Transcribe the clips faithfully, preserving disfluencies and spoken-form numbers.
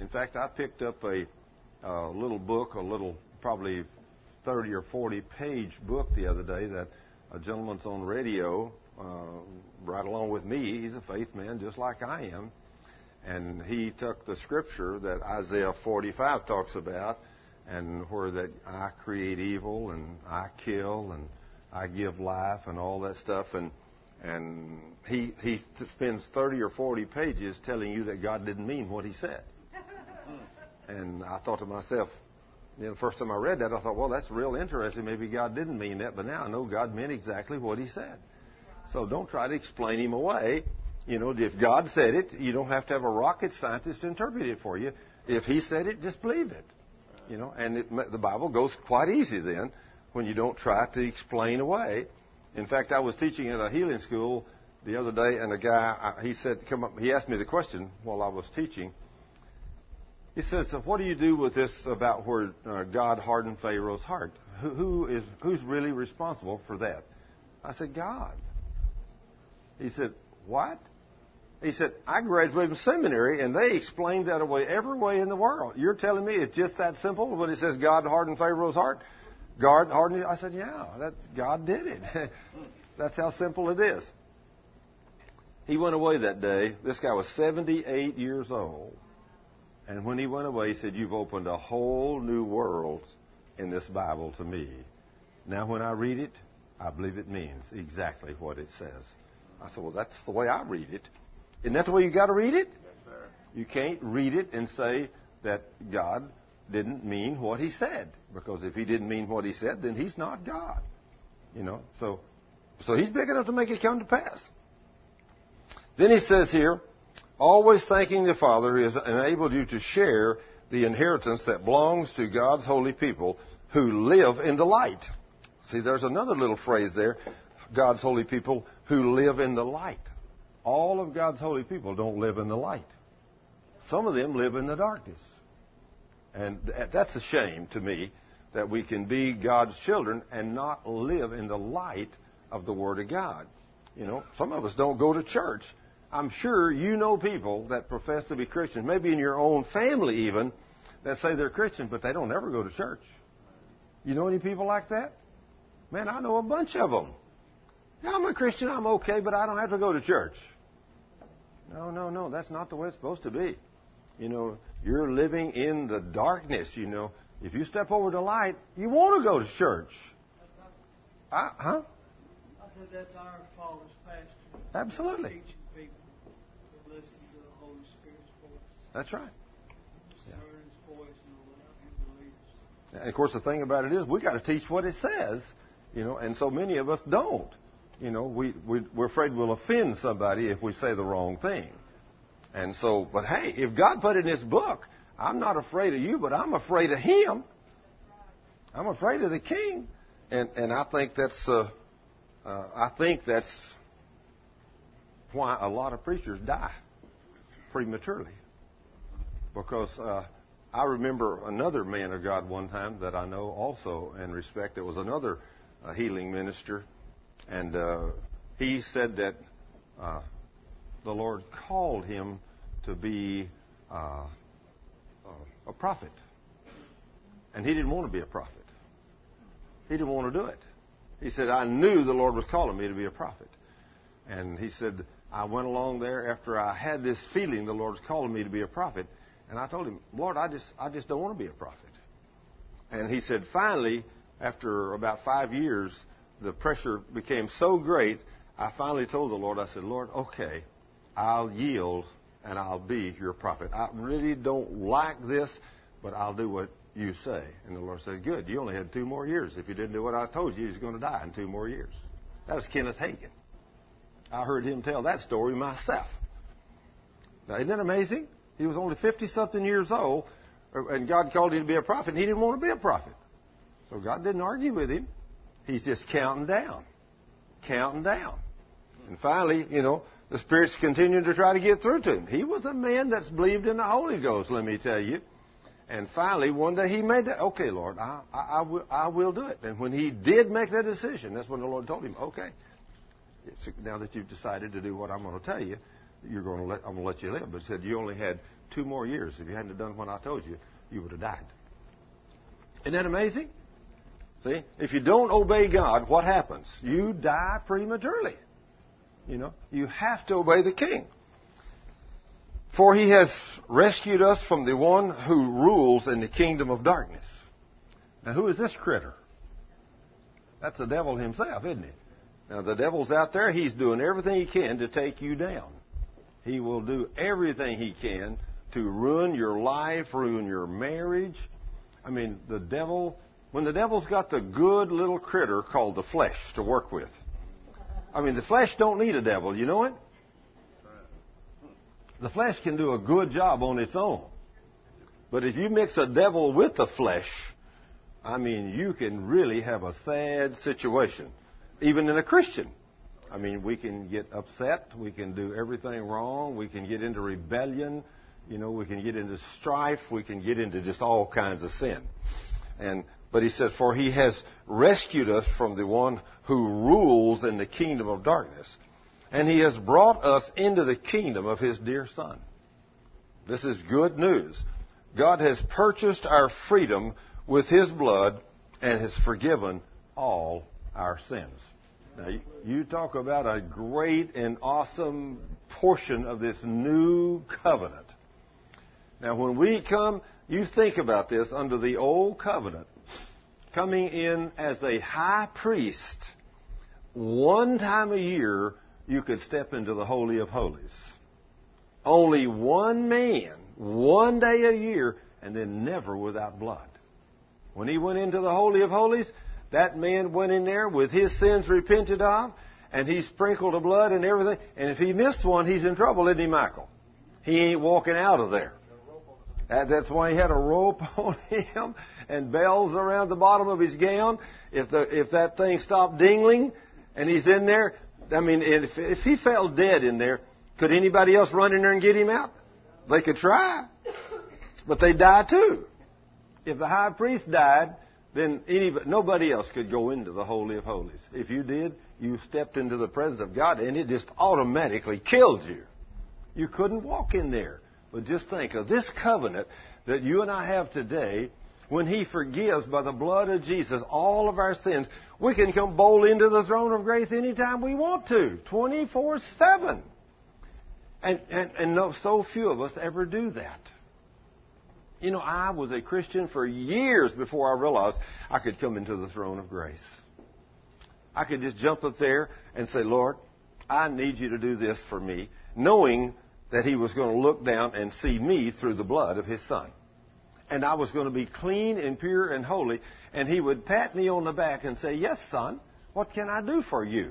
In fact, I picked up a, a little book, a little probably thirty or forty page book the other day that a gentleman's on radio uh, right along with me. He's a faith man just like I am. And he took the scripture that Isaiah forty-five talks about, and where that I create evil and I kill and I give life and all that stuff. And and he he spends thirty or forty pages telling you that God didn't mean what he said. And I thought to myself, you know, the first time I read that, I thought, well, that's real interesting. Maybe God didn't mean that, but now I know God meant exactly what he said. So don't try to explain him away. You know, if God said it, you don't have to have a rocket scientist to interpret it for you. If he said it, just believe it. You know, and it, the Bible goes quite easy then when you don't try to explain away. In fact, I was teaching at a healing school the other day, and a guy, he said, come up, he asked me the question while I was teaching. He says, so what do you do with this about where uh, God hardened Pharaoh's heart? Who, who is who's really responsible for that? I said, God. He said, what? He said, I graduated from seminary, and they explained that away every way in the world. You're telling me it's just that simple when it says God hardened Pharaoh's heart? God hardened it? I said, yeah, that's, God did it. That's how simple it is. He went away that day. This guy was seventy-eight years old. And when he went away, he said, you've opened a whole new world in this Bible to me. Now when I read it, I believe it means exactly what it says. I said, well, that's the way I read it. Isn't that the way you got to read it? Yes, sir. You can't read it and say that God didn't mean what he said. Because if he didn't mean what he said, then he's not God. You know, so, so he's big enough to make it come to pass. Then he says here, always thanking the Father who has enabled you to share the inheritance that belongs to God's holy people who live in the light. See, there's another little phrase there. God's holy people who live in the light. All of God's holy people don't live in the light. Some of them live in the darkness. And that's a shame to me that we can be God's children and not live in the light of the Word of God. You know, some of us don't go to church. I'm sure you know people that profess to be Christians, maybe in your own family even, that say they're Christians, but they don't ever go to church. You know any people like that? Man, I know a bunch of them. Yeah, I'm a Christian, I'm okay, but I don't have to go to church. No, no, no, that's not the way it's supposed to be. You know, you're living in the darkness, you know. If you step over the light, you want to go to church. I, huh? I said that's our fault as pastors. Absolutely. Teaching people to listen to the Holy Spirit's voice. That's right. Discern His voice and allow Him to lead us. And of course, the thing about it is, we got to teach what it says, you know, and so many of us don't. You know, we, we, we're afraid we'll offend somebody if we say the wrong thing. And so, but hey, if God put it in His book, I'm not afraid of you, but I'm afraid of Him. I'm afraid of the King. And, and I think that's, uh, uh, I think that's why a lot of preachers die prematurely. Because uh, I remember another man of God one time that I know also and respect. There was another uh, healing minister. And uh, he said that uh, the Lord called him to be uh, a prophet. And he didn't want to be a prophet. He didn't want to do it. He said, I knew the Lord was calling me to be a prophet. And he said, I went along there after I had this feeling the Lord was calling me to be a prophet. And I told him, Lord, I just, I just don't want to be a prophet. And he said, finally, after about five years, the pressure became so great, I finally told the Lord, I said, Lord, okay, I'll yield and I'll be your prophet. I really don't like this, but I'll do what you say. And the Lord said, good, you only had two more years. If you didn't do what I told you, you was going to die in two more years. That was Kenneth Hagin. I heard him tell that story myself. Now, isn't that amazing? He was only fifty-something years old, and God called him to be a prophet, and he didn't want to be a prophet. So God didn't argue with him. He's just counting down, counting down. And finally, you know, the Spirit's continuing to try to get through to him. He was a man that's believed in the Holy Ghost, let me tell you. And finally, one day he made that, okay, Lord, I, I, I, will, I will do it. And when he did make that decision, that's when the Lord told him, okay, it's, now that you've decided to do what I'm going to tell you, you're going to let, I'm going to let you live. But he said, you only had two more years. If you hadn't done what I told you, you would have died. Isn't that amazing? See, if you don't obey God, what happens? You die prematurely. You know, you have to obey the King. For he has rescued us from the one who rules in the kingdom of darkness. Now, who is this critter? That's the devil himself, isn't he? Now, the devil's out there. He's doing everything he can to take you down. He will do everything he can to ruin your life, ruin your marriage. I mean, the devil, when the devil's got the good little critter called the flesh to work with. I mean, the flesh don't need a devil, you know it? The flesh can do a good job on its own. But if you mix a devil with the flesh, I mean, you can really have a sad situation, even in a Christian. I mean, we can get upset. We can do everything wrong. We can get into rebellion. You know, we can get into strife. We can get into just all kinds of sin. And but he said, for he has rescued us from the one who rules in the kingdom of darkness. And he has brought us into the kingdom of his dear Son. This is good news. God has purchased our freedom with his blood and has forgiven all our sins. Now, you talk about a great and awesome portion of this new covenant. Now, when we come, you think about this, under the old covenant, coming in as a high priest, one time a year, you could step into the Holy of Holies. Only one man, one day a year, and then never without blood. When he went into the Holy of Holies, that man went in there with his sins repented of, and he sprinkled the blood and everything. And if he missed one, he's in trouble, isn't he, Michael? He ain't walking out of there. That's why he had a rope on him and bells around the bottom of his gown. If the if that thing stopped dingling and he's in there, I mean, if, if he fell dead in there, could anybody else run in there and get him out? They could try, but they die too. If the high priest died, then anybody, nobody else could go into the Holy of Holies. If you did, you stepped into the presence of God, and it just automatically killed you. You couldn't walk in there. But just think of this covenant that you and I have today. When he forgives by the blood of Jesus all of our sins, we can come boldly into the throne of grace anytime we want to, twenty-four seven. And, and, and no, so few of us ever do that. You know, I was a Christian for years before I realized I could come into the throne of grace. I could just jump up there and say, Lord, I need you to do this for me, knowing that he was going to look down and see me through the blood of his Son. And I was going to be clean and pure and holy, and he would pat me on the back and say, yes, son, what can I do for you?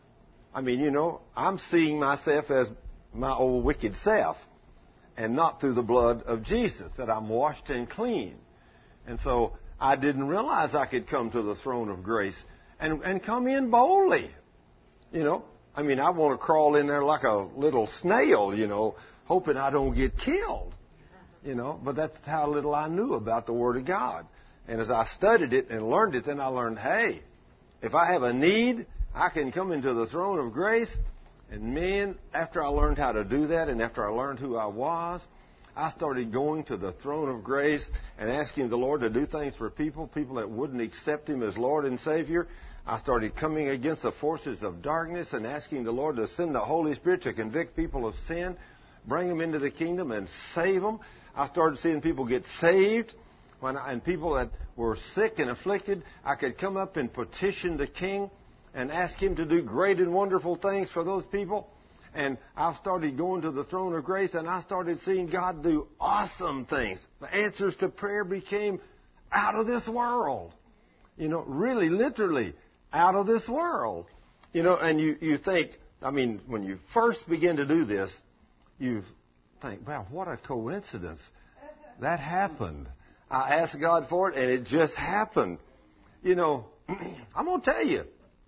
I mean, you know, I'm seeing myself as my old wicked self, and not through the blood of Jesus, that I'm washed and clean. And so I didn't realize I could come to the throne of grace and, and come in boldly. You know, I mean, I want to crawl in there like a little snail, you know, hoping I don't get killed. You know, but that's how little I knew about the Word of God. And as I studied it and learned it, then I learned, hey, if I have a need, I can come into the throne of grace. And man, after I learned how to do that, and after I learned who I was, I started going to the throne of grace and asking the Lord to do things for people, people that wouldn't accept him as Lord and Savior. I started coming against the forces of darkness and asking the Lord to send the Holy Spirit to convict people of sin, bring them into the kingdom and save them. I started seeing people get saved. When I, and people that were sick and afflicted, I could come up and petition the King and ask him to do great and wonderful things for those people. And I started going to the throne of grace, and I started seeing God do awesome things. The answers to prayer became out of this world. You know, really, literally, out of this world. You know, and you, you think, I mean, when you first begin to do this, you think, wow, what a coincidence. That happened. I asked God for it, and it just happened. You know, I'm going to tell you,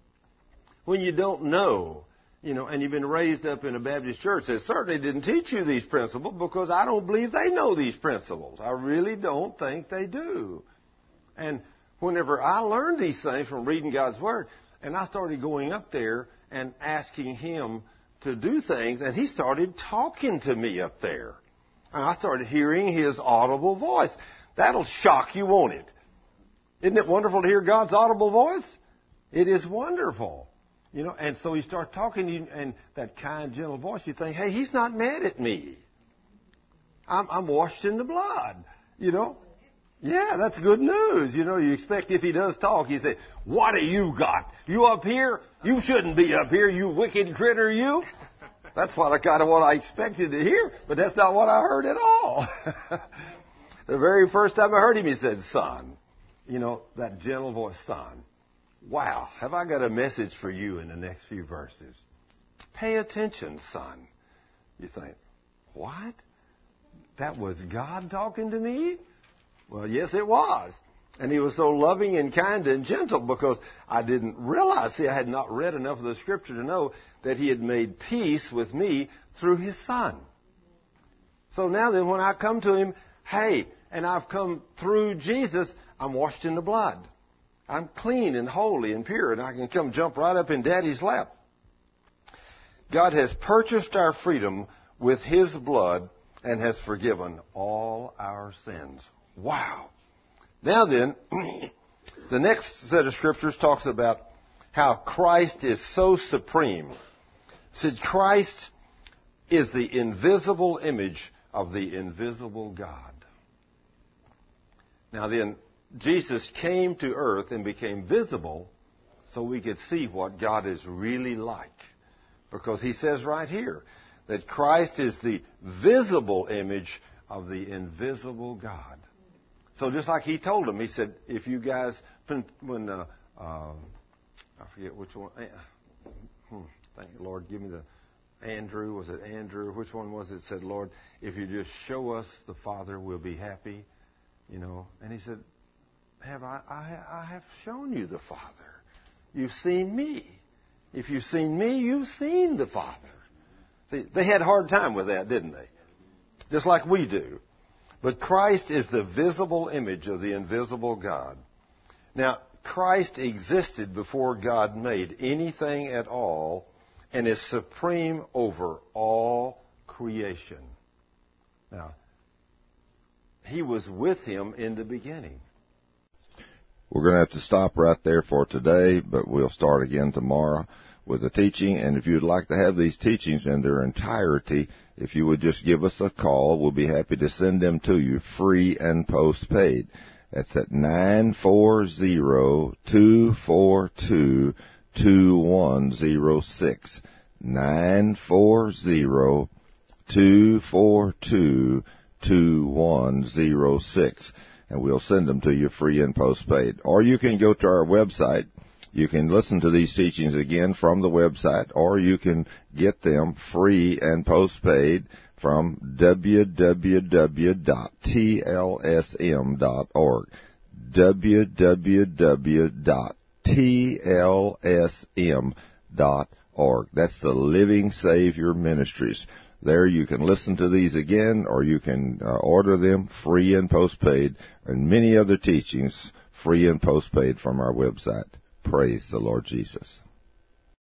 when you don't know, you know, and you've been raised up in a Baptist church that certainly didn't teach you these principles, because I don't believe they know these principles. I really don't think they do. And whenever I learned these things from reading God's Word, and I started going up there and asking him to do things, and he started talking to me up there. And I started hearing his audible voice. That'll shock you, won't it? Isn't it wonderful to hear God's audible voice? It is wonderful. You know, and so you start talking to you, and that kind, gentle voice, you think, hey, he's not mad at me. I'm, I'm washed in the blood, you know. Yeah, that's good news. You know, you expect if he does talk, you say, what do you got? You up here? You shouldn't be up here, you wicked critter, you. That's what I kind of what I expected to hear, but that's not what I heard at all. The very first time I heard him, he said, son. You know, that gentle voice, son. Wow, have I got a message for you in the next few verses? Pay attention, son. You think, what? That was God talking to me? Well, yes, it was. And he was so loving and kind and gentle because I didn't realize, see, I had not read enough of the Scripture to know that he had made peace with me through his Son. So now then, when I come to him, hey, and I've come through Jesus, I'm washed in the blood. I'm clean and holy and pure, and I can come jump right up in Daddy's lap. God has purchased our freedom with his blood and has forgiven all our sins. Wow. Now then, the next set of scriptures talks about how Christ is so supreme. It said Christ is the invisible image of the invisible God. Now then, Jesus came to earth and became visible so we could see what God is really like. Because he says right here that Christ is the visible image of the invisible God. So just like he told them, he said, if you guys, when, uh, uh, I forget which one, uh, hmm, thank you, Lord, give me the, Andrew, was it Andrew? Which one was it? Said, Lord, if you just show us the Father, we'll be happy, you know. And he said, have I, I, I have shown you the Father. You've seen me. If you've seen me, you've seen the Father. See, they had a hard time with that, didn't they? Just like we do. But Christ is the visible image of the invisible God. Now, Christ existed before God made anything at all and is supreme over all creation. Now, he was with him in the beginning. We're going to have to stop right there for today, but we'll start again tomorrow with the teaching. And if you'd like to have these teachings in their entirety, if you would just give us a call, we'll be happy to send them to you free and postpaid. That's at nine four zero, two four two, two one zero six. nine four zero, two four two, two one zero six. And we'll send them to you free and postpaid. Or you can go to our website. You can listen to these teachings again from the website, or you can get them free and postpaid from w w w dot t l s m dot org. w w w dot t l s m dot org. That's the Living Savior Ministries. There you can listen to these again, or you can uh, order them free and postpaid, and many other teachings free and postpaid from our website. Praise the Lord Jesus.